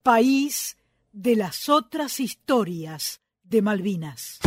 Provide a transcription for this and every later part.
país de las otras historias de Malvinas.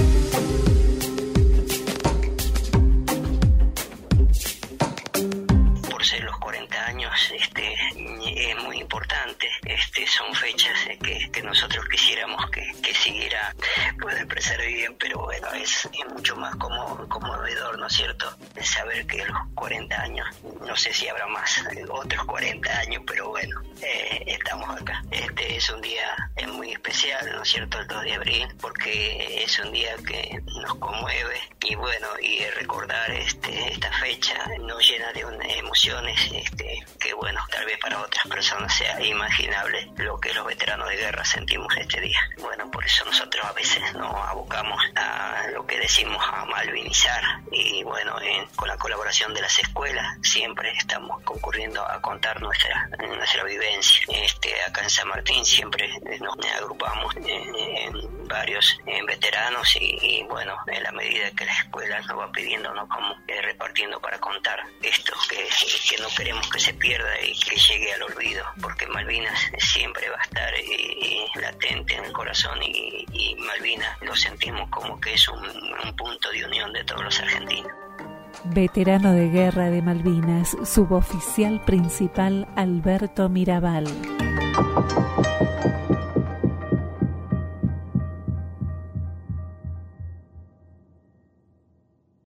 Por ser los 40 años, es muy importante. Son fechas que nosotros quisiéramos que siguiera, puede expresar bien, pero bueno, es mucho más conmovedor, ¿no es cierto? Saber que los 40 años, no sé si habrá más, otros 40 años, pero bueno, estamos acá. Es un día muy especial, ¿no es cierto?, el 2 de abril, porque es un día que nos conmueve y bueno, y recordar esta fecha nos llena de emociones que bueno, tal vez para otras personas sea imaginable lo que los veteranos de guerra sentimos este día. Bueno, por eso nosotros a veces nos abocamos a lo que decimos a malvinizar y bueno, con la colaboración de las escuelas siempre estamos concurriendo a contar nuestra vivencia. Acá en San Martín siempre nos agrupamos en varios veteranos y bueno, en la medida que la escuela nos va pidiendo, nos vamos repartiendo para contar esto que no queremos que se pierda y que llegue al olvido, porque Malvinas siempre va a estar latente en el corazón y Malvinas lo sentimos como que es un punto de unión de todos los argentinos. Veterano de guerra de Malvinas, suboficial principal Alberto Mirabal.